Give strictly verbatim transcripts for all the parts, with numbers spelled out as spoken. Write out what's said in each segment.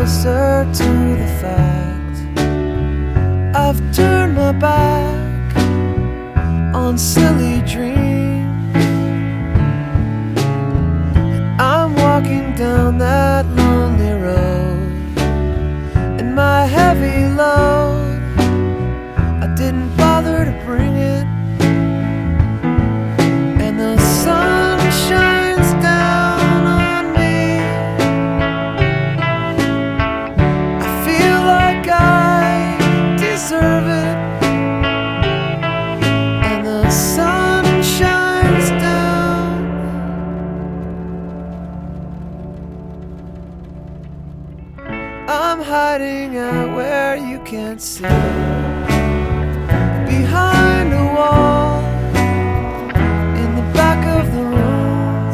closer to the fact I've turned my back on silly dreams. I'm walking down that lonely road, and my heavy load, I didn't bother to bring it. And the sun shines down on me. I feel like I deserve it. And the sun shines down. I'm hiding out where you can't see, behind a wall in the back of the room.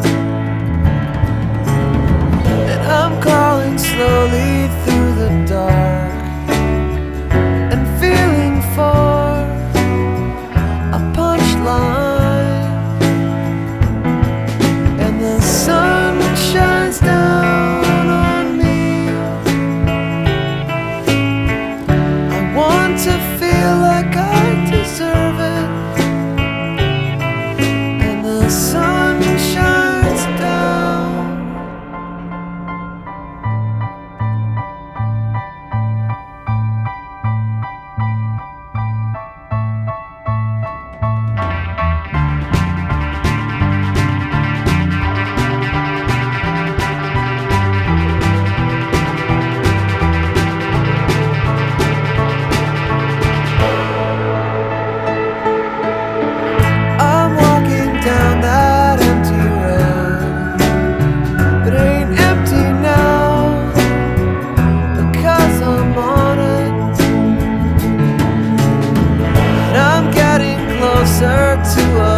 And I'm crawling slowly through the dark and feeling for a punchline. And the sun shines down on me. I want to feel like I deserve it. And the sun shines down. I'm walking down that empty road, but it ain't empty now, because I'm on it. And I'm getting closer to a